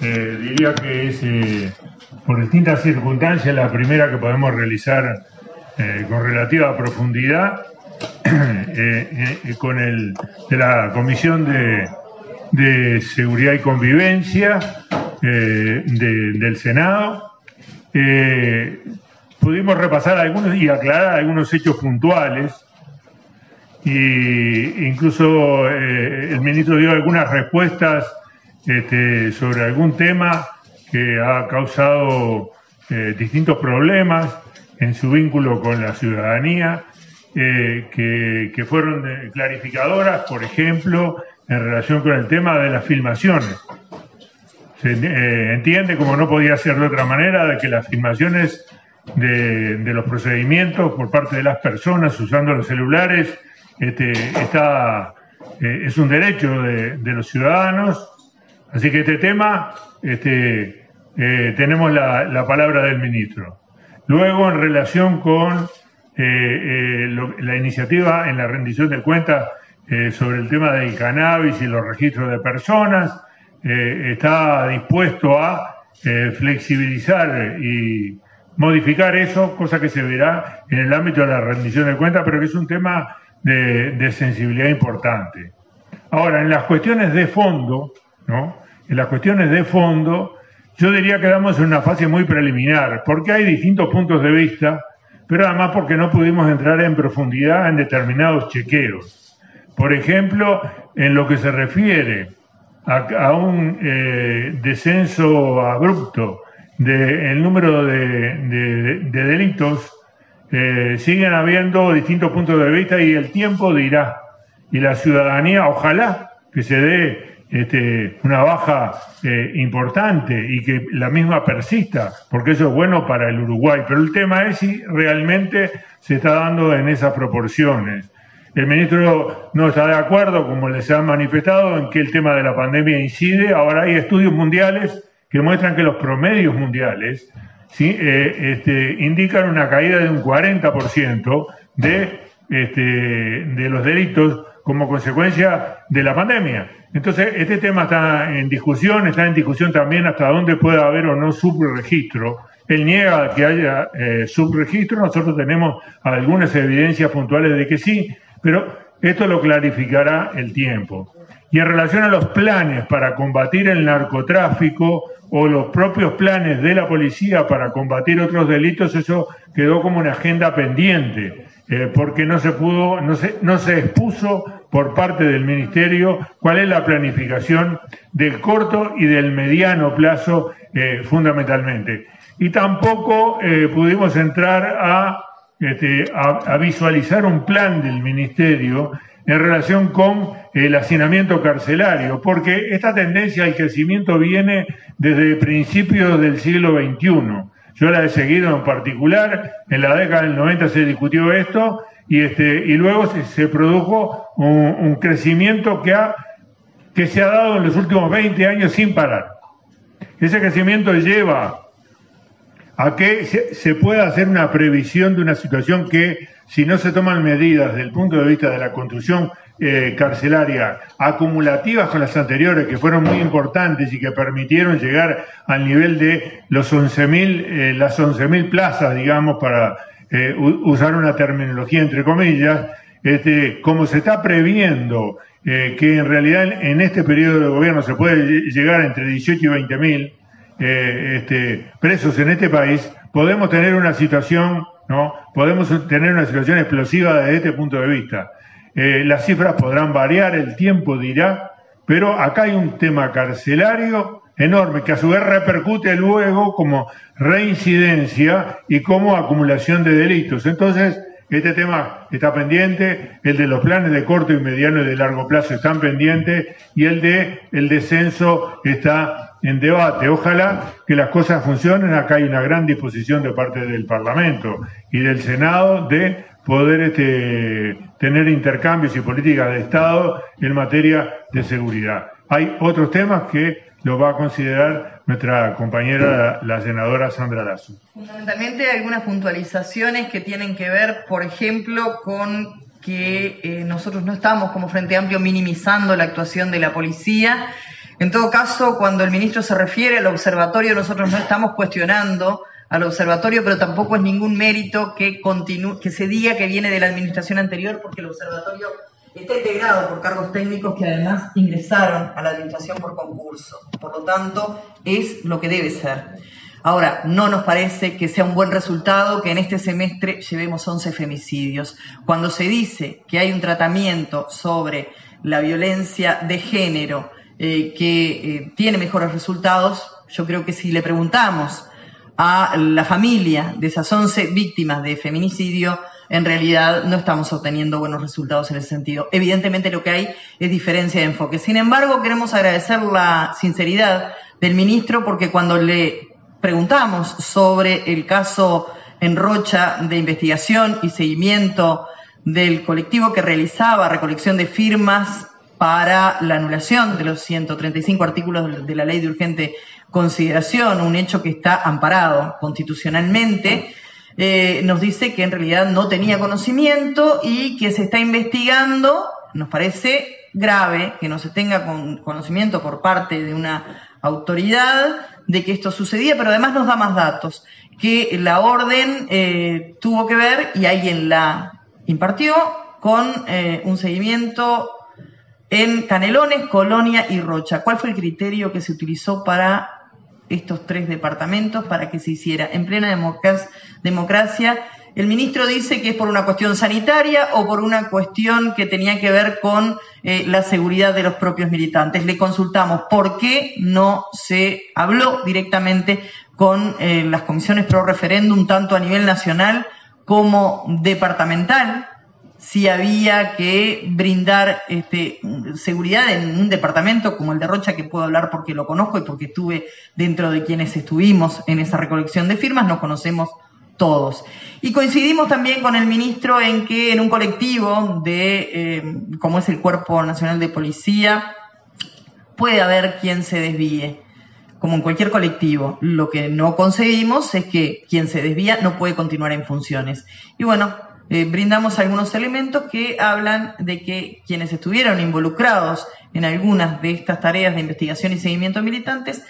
diría que es, por distintas circunstancias, la primera que podemos realizar con relativa profundidad de la Comisión de Seguridad y Convivencia del Senado. Pudimos repasar algunos y aclarar algunos hechos puntuales, y incluso el ministro dio algunas respuestas sobre algún tema que ha causado distintos problemas en su vínculo con la ciudadanía, que fueron clarificadoras, por ejemplo, en relación con el tema de las filmaciones. Se entiende, como no podía ser de otra manera, de que las filmaciones de los procedimientos por parte de las personas usando los celulares es un derecho de los ciudadanos. Así que este tema tenemos la palabra del ministro. Luego, en relación con la iniciativa en la rendición de cuentas sobre el tema del cannabis y los registros de personas, está dispuesto a flexibilizar y modificar eso, cosa que se verá en el ámbito de la rendición de cuentas, pero que es un tema de sensibilidad importante. Ahora, en las cuestiones de fondo, ¿no? En las cuestiones de fondo, yo diría que estamos en una fase muy preliminar, porque hay distintos puntos de vista, pero además porque no pudimos entrar en profundidad en determinados chequeos. Por ejemplo, en lo que se refiere a un descenso abrupto del número de delitos, siguen habiendo distintos puntos de vista y el tiempo dirá. Y la ciudadanía, ojalá que se dé una baja importante y que la misma persista, porque eso es bueno para el Uruguay. Pero el tema es si realmente se está dando en esas proporciones. El ministro no está de acuerdo, como les han manifestado, en que el tema de la pandemia incide. Ahora hay estudios mundiales que muestran que los promedios mundiales ¿sí? Indican una caída de un 40% de los delitos como consecuencia de la pandemia. Entonces, este tema está en discusión también hasta dónde puede haber o no subregistro. Él niega que haya subregistro, nosotros tenemos algunas evidencias puntuales de que sí, pero esto lo clarificará el tiempo. Y en relación a los planes para combatir el narcotráfico o los propios planes de la policía para combatir otros delitos, eso quedó como una agenda pendiente, porque no se expuso por parte del Ministerio cuál es la planificación del corto y del mediano plazo fundamentalmente. Y tampoco pudimos entrar a visualizar un plan del Ministerio en relación con el hacinamiento carcelario, porque esta tendencia al crecimiento viene desde principios del siglo XXI. Yo la he seguido en particular, en la década del 90 se discutió esto y luego se produjo un crecimiento que se ha dado en los últimos 20 años sin parar. Ese crecimiento lleva a que se pueda hacer una previsión de una situación que, si no se toman medidas desde el punto de vista de la construcción carcelaria acumulativas con las anteriores, que fueron muy importantes y que permitieron llegar al nivel de las 11.000 plazas, digamos, para usar una terminología entre comillas, como se está previendo que en realidad en este periodo de gobierno se puede llegar entre 18 y 20.000 presos en este país, podemos tener una situación, ¿no? Podemos tener una situación explosiva desde este punto de vista. Las cifras podrán variar, el tiempo dirá, pero acá hay un tema carcelario enorme que a su vez repercute luego como reincidencia y como acumulación de delitos. Entonces, este tema está pendiente, el de los planes de corto y mediano y de largo plazo están pendientes y el descenso está en debate. Ojalá que las cosas funcionen. Acá hay una gran disposición de parte del Parlamento y del Senado de poder tener intercambios y políticas de Estado en materia de seguridad. Hay otros temas que los va a considerar nuestra compañera, la senadora Sandra Lasso. Fundamentalmente algunas puntualizaciones que tienen que ver, por ejemplo, con que nosotros no estamos como Frente Amplio minimizando la actuación de la policía. En todo caso, cuando el ministro se refiere al observatorio, nosotros no estamos cuestionando al observatorio, pero tampoco es ningún mérito que se diga que viene de la administración anterior, porque el observatorio está integrado por cargos técnicos que además ingresaron a la administración por concurso. Por lo tanto, es lo que debe ser. Ahora, no nos parece que sea un buen resultado que en este semestre llevemos 11 femicidios. Cuando se dice que hay un tratamiento sobre la violencia de género que tiene mejores resultados, yo creo que si le preguntamos a la familia de esas 11 víctimas de feminicidio, en realidad no estamos obteniendo buenos resultados en ese sentido. Evidentemente lo que hay es diferencia de enfoque. Sin embargo, queremos agradecer la sinceridad del ministro, porque cuando le preguntamos sobre el caso en Rocha de investigación y seguimiento del colectivo que realizaba recolección de firmas para la anulación de los 135 artículos de la Ley de Urgente Consideración, un hecho que está amparado constitucionalmente, nos dice que en realidad no tenía conocimiento y que se está investigando. Nos parece grave que no se tenga conocimiento por parte de una autoridad de que esto sucedía, pero además nos da más datos, que la orden tuvo que ver, y alguien la impartió, con un seguimiento en Canelones, Colonia y Rocha. ¿Cuál fue el criterio que se utilizó para estos 3 departamentos para que se hiciera en plena democracia? El ministro dice que es por una cuestión sanitaria o por una cuestión que tenía que ver con la seguridad de los propios militantes. Le consultamos por qué no se habló directamente con las comisiones pro referéndum, tanto a nivel nacional como departamental, si había que brindar seguridad en un departamento como el de Rocha, que puedo hablar porque lo conozco y porque estuve dentro de quienes estuvimos en esa recolección de firmas, nos conocemos todos. Y coincidimos también con el ministro en que en un colectivo como es el Cuerpo Nacional de Policía, puede haber quien se desvíe, como en cualquier colectivo. Lo que no conseguimos es que quien se desvía no puede continuar en funciones. Y bueno, brindamos algunos elementos que hablan de que quienes estuvieron involucrados en algunas de estas tareas de investigación y seguimiento de militantes,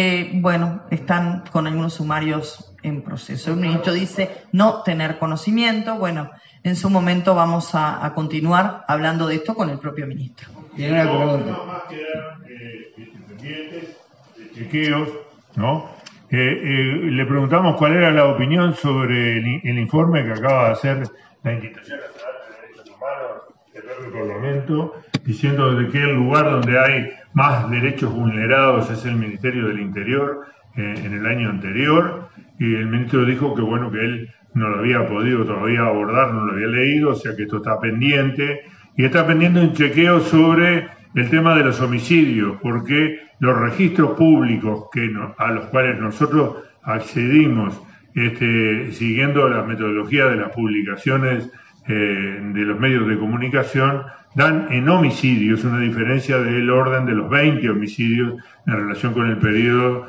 están con algunos sumarios en proceso. El ministro dice no tener conocimiento. Bueno, en su momento vamos a continuar hablando de esto con el propio ministro. Tiene una pregunta. No más quedan pendientes de chequeos, ¿no? Le preguntamos cuál era la opinión sobre el informe que acaba de hacer la Institución Nacional de Derechos Humanos del propio Parlamento, diciendo de que el lugar donde hay más derechos vulnerados es el Ministerio del Interior en el año anterior, y el ministro dijo que bueno, que él no lo había podido todavía abordar, no lo había leído, o sea que esto está pendiente, y está pendiente un chequeo sobre el tema de los homicidios, porque los registros públicos a los cuales nosotros accedimos siguiendo la metodología de las publicaciones de los medios de comunicación, dan en homicidios una diferencia del orden de los 20 homicidios en relación con el periodo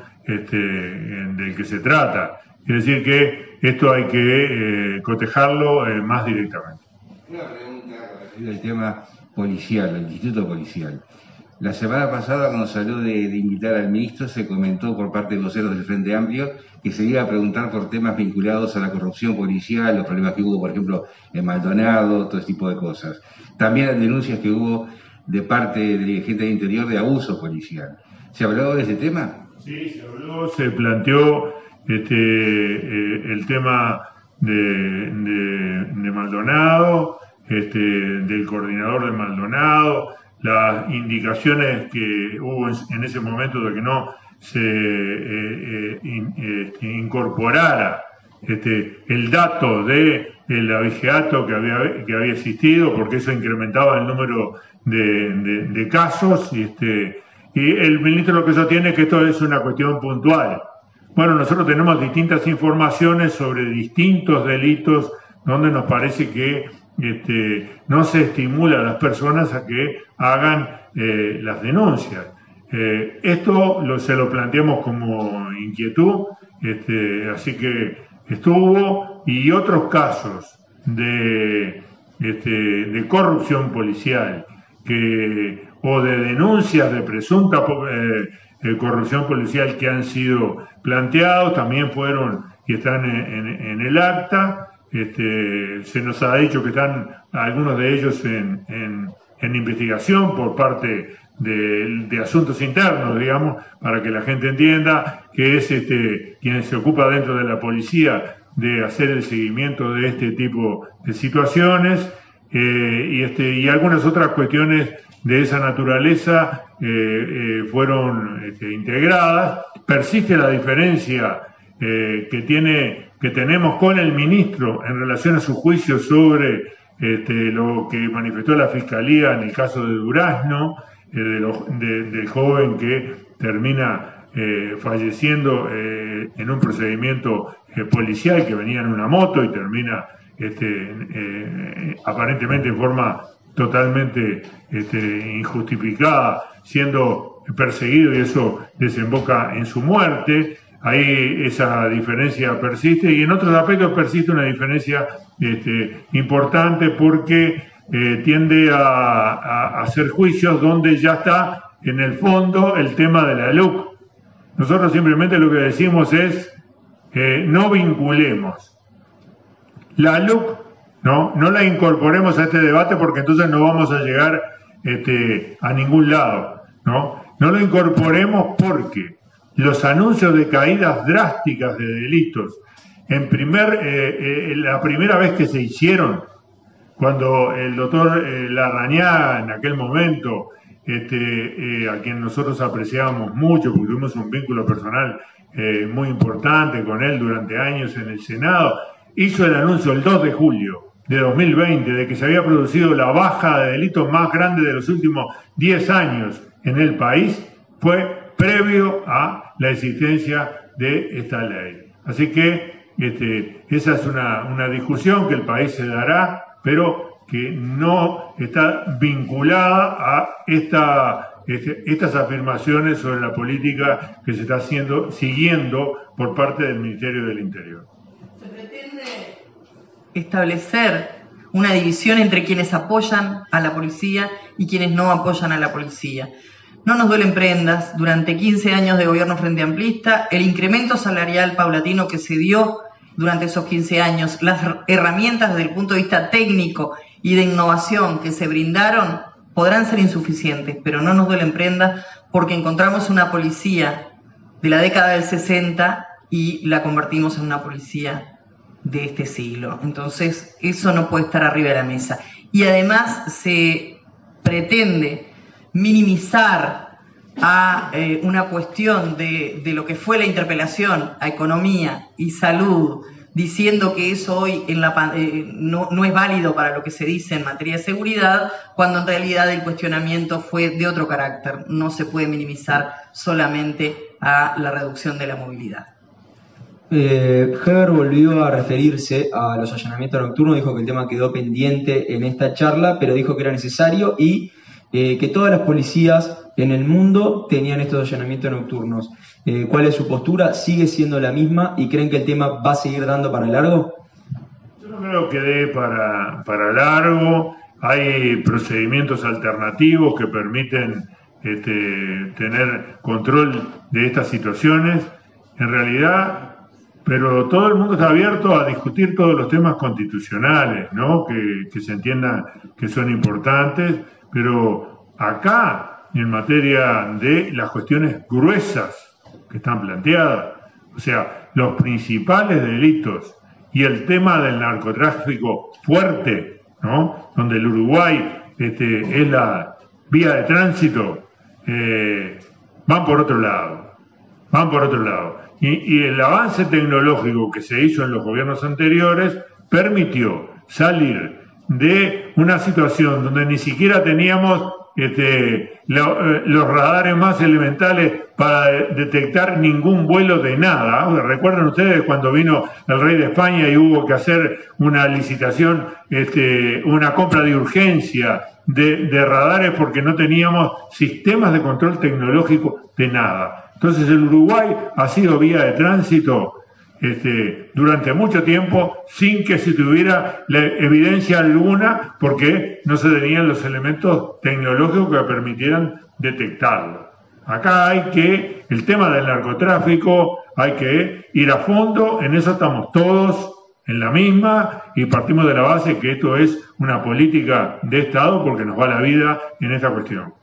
del que se trata. Quiere decir que esto hay que cotejarlo más directamente. Una pregunta referida al tema policial, al instituto policial. La semana pasada, cuando se habló de invitar al ministro, se comentó por parte de voceros del Frente Amplio que se iba a preguntar por temas vinculados a la corrupción policial, los problemas que hubo, por ejemplo, en Maldonado, todo ese tipo de cosas. También las denuncias que hubo de parte del dirigente del Interior de abuso policial. ¿Se habló de ese tema? Sí, se habló, se planteó el tema de Maldonado, del coordinador de Maldonado, las indicaciones que hubo en ese momento de que no se incorporara el dato del abigeato que había existido, porque eso incrementaba el número de casos, y el ministro lo que sostiene es que esto es una cuestión puntual. Bueno, nosotros tenemos distintas informaciones sobre distintos delitos donde nos parece que no se estimula a las personas a que hagan las denuncias. Esto se lo planteamos como inquietud, así que estuvo, y otros casos de corrupción policial que o de denuncias de presunta corrupción policial que han sido planteados, también fueron y están en el acta. Se nos ha dicho que están algunos de ellos en investigación por parte de asuntos internos, digamos, para que la gente entienda que es quien se ocupa dentro de la policía de hacer el seguimiento de este tipo de situaciones, y algunas otras cuestiones de esa naturaleza fueron integradas. Persiste la diferencia que tenemos con el ministro en relación a su juicio sobre lo que manifestó la Fiscalía en el caso de Durazno, del joven que termina falleciendo en un procedimiento policial, que venía en una moto y termina aparentemente en forma totalmente injustificada siendo perseguido, y eso desemboca en su muerte. Ahí esa diferencia persiste, y en otros aspectos persiste una diferencia importante, porque tiende a hacer juicios donde ya está en el fondo el tema de la LUC. Nosotros simplemente lo que decimos es no vinculemos la LUC, no la incorporemos a este debate, porque entonces no vamos a llegar a ningún lado, no lo incorporemos, porque los anuncios de caídas drásticas de delitos, la primera vez que se hicieron, cuando el doctor Larrañaga, en aquel momento, a quien nosotros apreciábamos mucho, porque tuvimos un vínculo personal muy importante con él durante años en el Senado, hizo el anuncio el 2 de julio de 2020 de que se había producido la baja de delitos más grande de los últimos 10 años en el país, fue previo a la existencia de esta ley. Así que esa es una discusión que el país se dará, pero que no está vinculada a estas afirmaciones sobre la política que se está siguiendo por parte del Ministerio del Interior. Se pretende establecer una división entre quienes apoyan a la policía y quienes no apoyan a la policía. No nos duelen prendas. Durante 15 años de gobierno frente amplista, el incremento salarial paulatino que se dio durante esos 15 años, las herramientas desde el punto de vista técnico y de innovación que se brindaron podrán ser insuficientes, pero no nos duelen prendas, porque encontramos una policía de la década del 60 y la convertimos en una policía de este siglo. Entonces, eso no puede estar arriba de la mesa. Y además se pretende minimizar a una cuestión de lo que fue la interpelación a economía y salud, diciendo que eso hoy no es válido para lo que se dice en materia de seguridad, cuando en realidad el cuestionamiento fue de otro carácter. No se puede minimizar solamente a la reducción de la movilidad. Heber volvió a referirse a los allanamientos nocturnos, dijo que el tema quedó pendiente en esta charla, pero dijo que era necesario y que todas las policías en el mundo tenían estos allanamientos nocturnos. ¿Cuál es su postura? ¿Sigue siendo la misma y creen que el tema va a seguir dando para largo? Yo no creo que dé para largo. Hay procedimientos alternativos que permiten tener control de estas situaciones. En realidad, pero todo el mundo está abierto a discutir todos los temas constitucionales, ¿no? Que se entiendan que son importantes, pero acá, en materia de las cuestiones gruesas que están planteadas, o sea, los principales delitos y el tema del narcotráfico fuerte, ¿no? Donde el Uruguay es la vía de tránsito, van por otro lado. Y el avance tecnológico que se hizo en los gobiernos anteriores permitió salir de una situación donde ni siquiera teníamos los radares más elementales para detectar ningún vuelo de nada. ¿Recuerdan ustedes cuando vino el rey de España y hubo que hacer una licitación, una compra de urgencia de radares porque no teníamos sistemas de control tecnológico de nada? Entonces el Uruguay ha sido vía de tránsito durante mucho tiempo sin que se tuviera la evidencia alguna, porque no se tenían los elementos tecnológicos que permitieran detectarlo. Acá el tema del narcotráfico, hay que ir a fondo, en eso estamos todos en la misma y partimos de la base que esto es una política de Estado porque nos va la vida en esta cuestión.